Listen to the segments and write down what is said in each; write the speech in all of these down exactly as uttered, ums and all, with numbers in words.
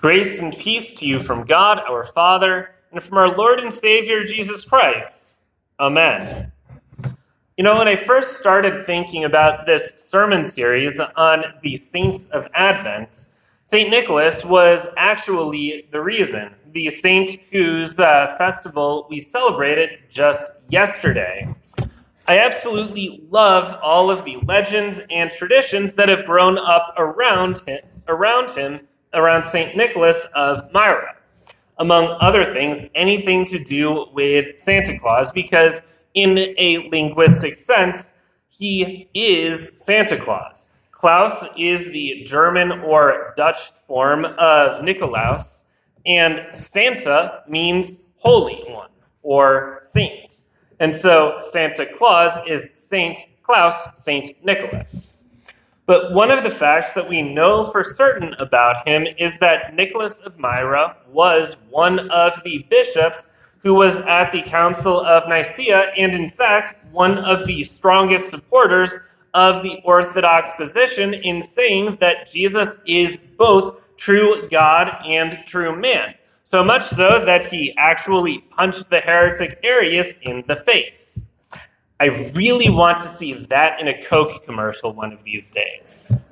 Grace and peace to you from God, our Father, and from our Lord and Savior, Jesus Christ. Amen. You know, when I first started thinking about this sermon series on the Saints of Advent, Saint Nicholas was actually the reason, the saint whose uh, festival we celebrated just yesterday. I absolutely love all of the legends and traditions that have grown up around him, around him, around Saint Nicholas of Myra. Among other things, anything to do with Santa Claus, because in a linguistic sense, he is Santa Claus. Klaus is the German or Dutch form of Nikolaus, and Santa means Holy One or Saint. And so Santa Claus is Saint Klaus, Saint Nicholas. But one of the facts that we know for certain about him is that Nicholas of Myra was one of the bishops who was at the Council of Nicaea, and in fact, one of the strongest supporters of the Orthodox position in saying that Jesus is both true God and true man. So much so that he actually punched the heretic Arius in the face. I really want to see that in a Coke commercial one of these days.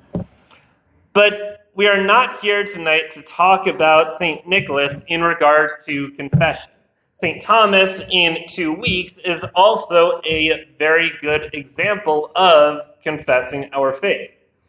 But we are not here tonight to talk about Saint Nicholas in regards to confession. Saint Thomas in two weeks is also a very good example of confessing our faith.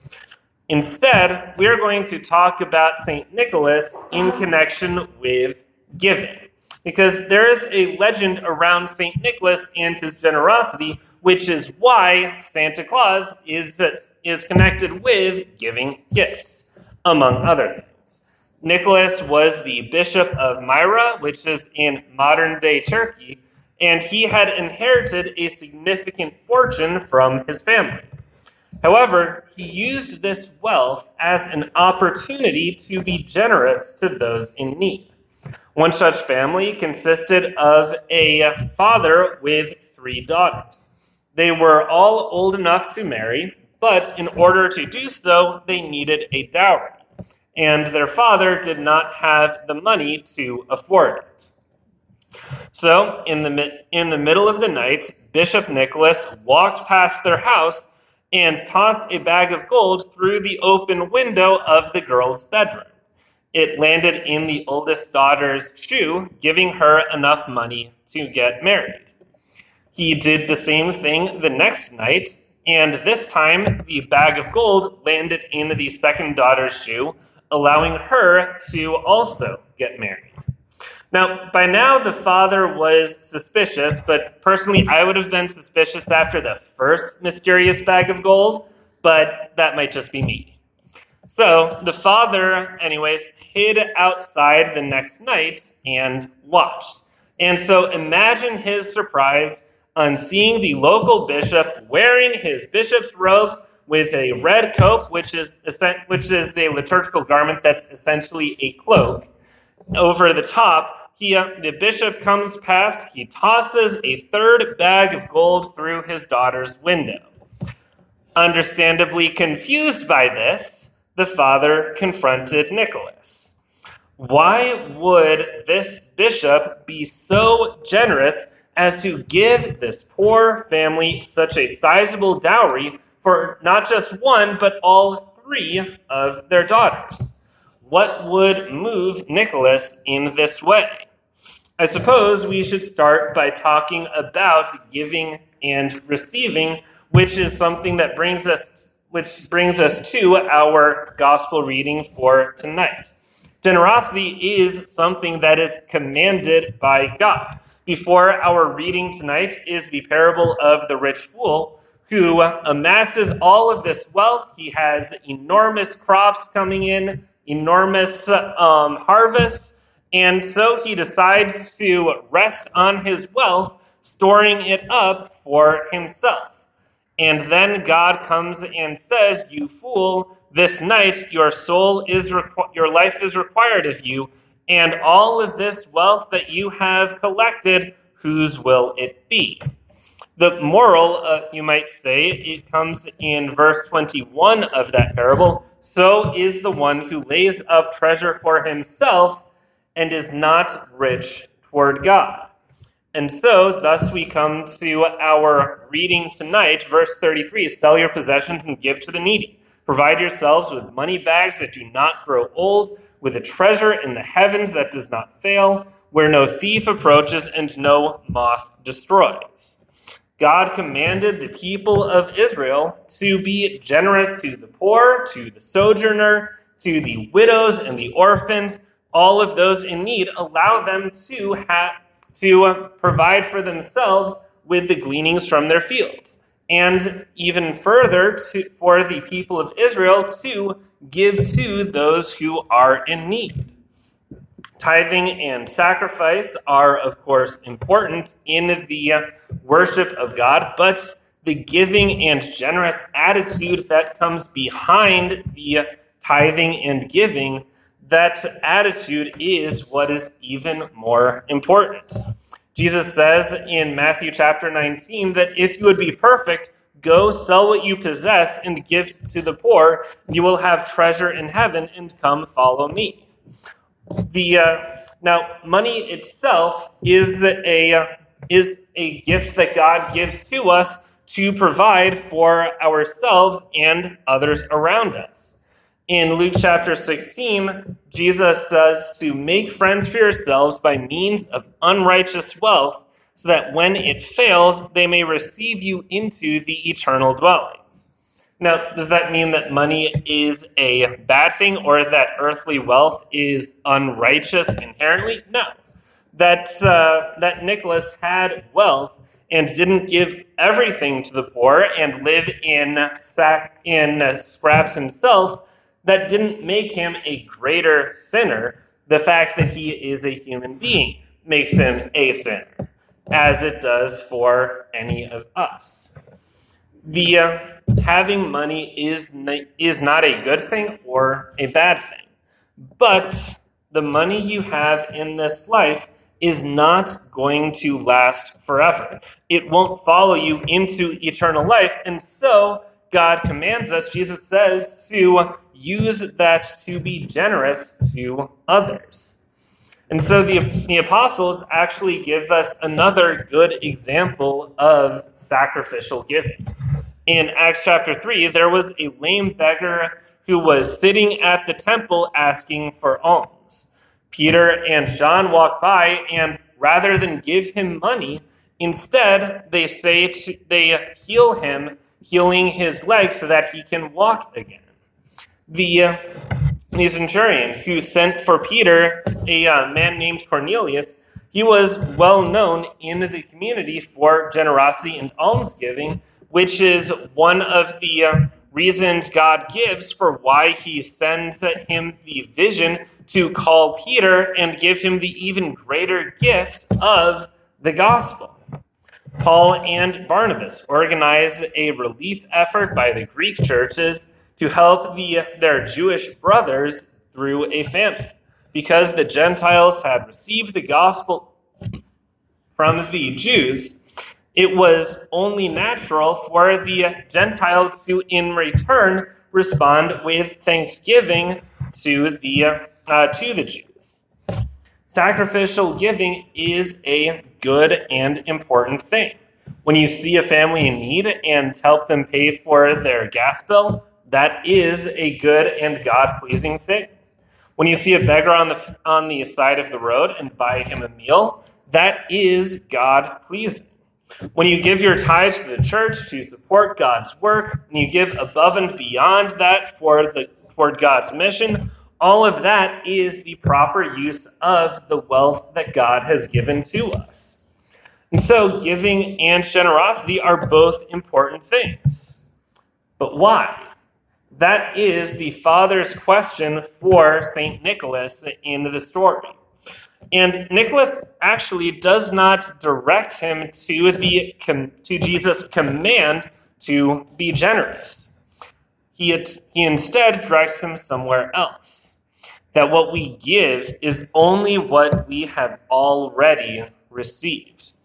Instead, we are going to talk about Saint Nicholas in connection with giving, because there is a legend around Saint Nicholas and his generosity, which is why Santa Claus is, is connected with giving gifts, among other things. Nicholas was the bishop of Myra, which is in modern-day Turkey, and he had inherited a significant fortune from his family. However, he used this wealth as an opportunity to be generous to those in need. One such family consisted of a father with three daughters. They were all old enough to marry, but in order to do so, they needed a dowry, and their father did not have the money to afford it. So, in the, in the middle of the night, Bishop Nicholas walked past their house and tossed a bag of gold through the open window of the girl's bedroom. It landed in the oldest daughter's shoe, giving her enough money to get married. He did the same thing the next night, and this time the bag of gold landed in the second daughter's shoe, allowing her to also get married. Now, by now the father was suspicious, but personally I would have been suspicious after the first mysterious bag of gold, but that might just be me. So the father, anyways, hid outside the next night and watched. And so imagine his surprise on seeing the local bishop wearing his bishop's robes with a red coat, which is which is a liturgical garment that's essentially a cloak. Over the top, he, uh, the bishop comes past, he tosses a third bag of gold through his daughter's window. Understandably confused by this, the father confronted Nicholas. Why would this bishop be so generous as to give this poor family such a sizable dowry for not just one, but all three of their daughters? What would move Nicholas in this way? I suppose we should start by talking about giving and receiving, which is something that brings us which brings us to our gospel reading for tonight. Generosity is something that is commanded by God. Before our reading tonight is the parable of the rich fool, who amasses all of this wealth. He has enormous crops coming in, enormous um, harvests, and so he decides to rest on his wealth, storing it up for himself. And then God comes and says, "You fool, this night your soul is requ- your life is required of you, and all of this wealth that you have collected, whose will it be?" The moral, uh, you might say, it comes in verse twenty-one of that parable. So is the one who lays up treasure for himself and is not rich toward God. And so, thus we come to our reading tonight, verse thirty-three, sell your possessions and give to the needy. Provide yourselves with money bags that do not grow old, with a treasure in the heavens that does not fail, where no thief approaches and no moth destroys. God commanded the people of Israel to be generous to the poor, to the sojourner, to the widows and the orphans, all of those in need. Allow them to have to uh, provide for themselves with the gleanings from their fields. And even further, to, for the people of Israel to give to those who are in need. Tithing and sacrifice are, of course, important in the worship of God, but the giving and generous attitude that comes behind the tithing and giving, that attitude is what is even more important. Jesus says in Matthew chapter nineteen that if you would be perfect, go sell what you possess and give to the poor. You will have treasure in heaven, and come follow me. The uh, now money itself is a uh, is a gift that God gives to us to provide for ourselves and others around us. In Luke chapter sixteen, Jesus says to make friends for yourselves by means of unrighteous wealth, so that when it fails, they may receive you into the eternal dwellings. Now, does that mean that money is a bad thing or that earthly wealth is unrighteous inherently? No. That, uh, that Nicholas had wealth and didn't give everything to the poor and live in, sack, in uh, scraps himself, that didn't make him a greater sinner. The fact that he is a human being makes him a sinner, as it does for any of us. The uh, having money is n- is not a good thing or a bad thing, but the money you have in this life is not going to last forever. It won't follow you into eternal life, and so God commands us, Jesus says, to use that to be generous to others. And so the, the apostles actually give us another good example of sacrificial giving. In Acts chapter three, there was a lame beggar who was sitting at the temple asking for alms. Peter and John walk by, and rather than give him money, instead they say to, they heal him, healing his legs so that he can walk again. The, uh, the centurion who sent for Peter, a uh, man named Cornelius, he was well known in the community for generosity and almsgiving, which is one of the uh, reasons God gives for why he sends him the vision to call Peter and give him the even greater gift of the gospel. Paul and Barnabas organize a relief effort by the Greek churches to help the, their Jewish brothers through a famine. Because the Gentiles had received the gospel from the Jews, it was only natural for the Gentiles to, in return, respond with thanksgiving to the, uh, to the Jews. Sacrificial giving is a good and important thing. When you see a family in need and help them pay for their gas bill, that is a good and God-pleasing thing. When you see a beggar on the on the side of the road and buy him a meal, that is God-pleasing. When you give your tithes to the church to support God's work, and you give above and beyond that for the toward God's mission, all of that is the proper use of the wealth that God has given to us. And so giving and generosity are both important things. But why? That is the Father's question for Saint Nicholas in the story. And Nicholas actually does not direct him to the to Jesus' command to be generous. He, he instead directs him somewhere else. That what we give is only what we have already received.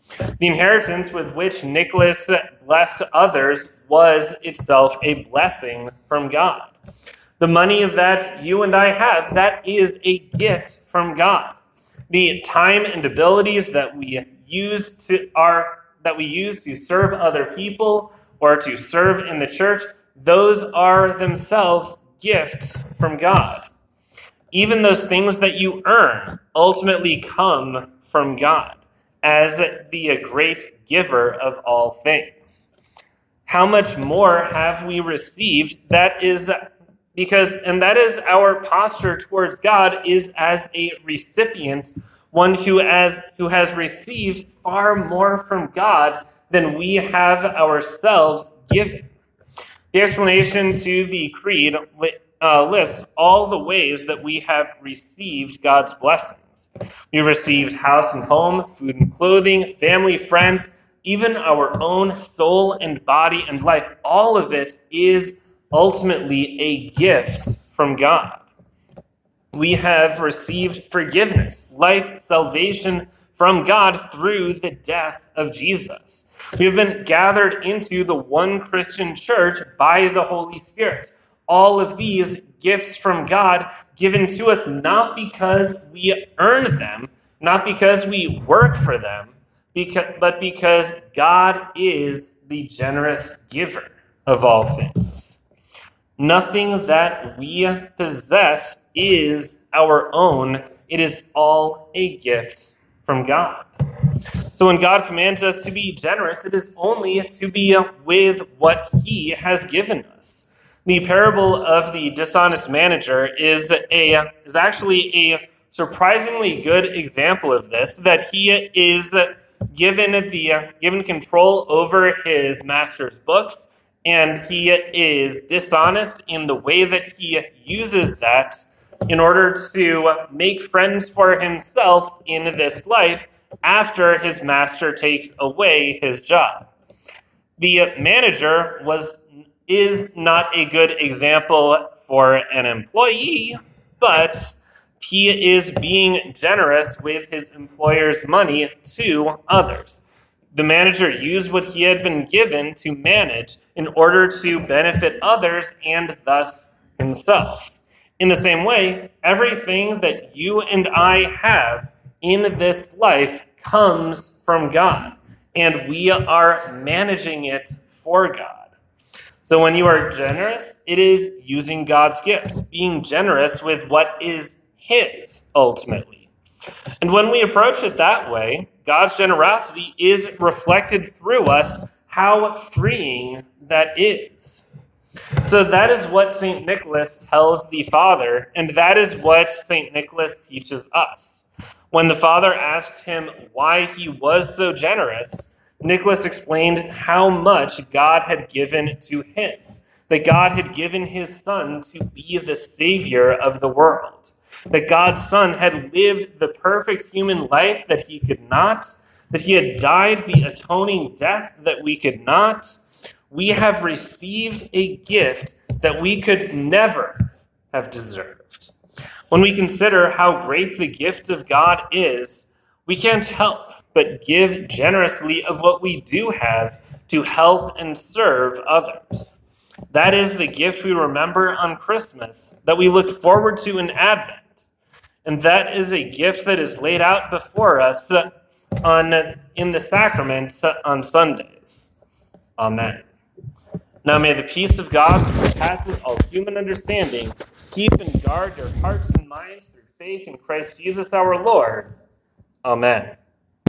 The inheritance with which Nicholas blessed others was itself a blessing from God. The money that you and I have, that is a gift from God. The time and abilities that we use to our that we use to serve other people or to serve in the church, those are themselves gifts from God. Even those things that you earn ultimately come from God as the great giver of all things. How much more have we received? That is because, and that is our posture towards God is as a recipient, one who has, who has received far more from God than we have ourselves given. The explanation to the creed uh, lists all the ways that we have received God's blessings. We've received house and home, food and clothing, family, friends, even our own soul and body and life. All of it is ultimately a gift from God. We have received forgiveness, life, salvation from God through the death of Jesus. We have been gathered into the one Christian church by the Holy Spirit. All of these gifts from God given to us not because we earn them, not because we work for them, because, but because God is the generous giver of all things. Nothing that we possess is our own. It is all a gift from God. So when God commands us to be generous, it is only to be with what he has given us. The parable of the dishonest manager is a is actually a surprisingly good example of this, that he is given the given control over his master's books, and he is dishonest in the way that he uses that in order to make friends for himself in this life after his master takes away his job. The manager was is not a good example for an employee, but he is being generous with his employer's money to others. The manager used what he had been given to manage in order to benefit others and thus himself. In the same way, everything that you and I have in this life comes from God, and we are managing it for God. So when you are generous, it is using God's gifts, being generous with what is his, ultimately. And when we approach it that way, God's generosity is reflected through us, how freeing that is. So that is what Saint Nicholas tells the Father, and that is what Saint Nicholas teaches us. When the Father asked him why he was so generous, Nicholas explained how much God had given to him, that God had given his Son to be the Savior of the world, that God's Son had lived the perfect human life that he could not, that he had died the atoning death that we could not. We have received a gift that we could never have deserved. When we consider how great the gift of God is, we can't help but give generously of what we do have to help and serve others. That is the gift we remember on Christmas, that we look forward to in Advent. And that is a gift that is laid out before us on, in the sacraments on Sundays. Amen. Now may the peace of God, which surpasses all human understanding, keep and guard your hearts and minds through faith in Christ Jesus our Lord. Amen.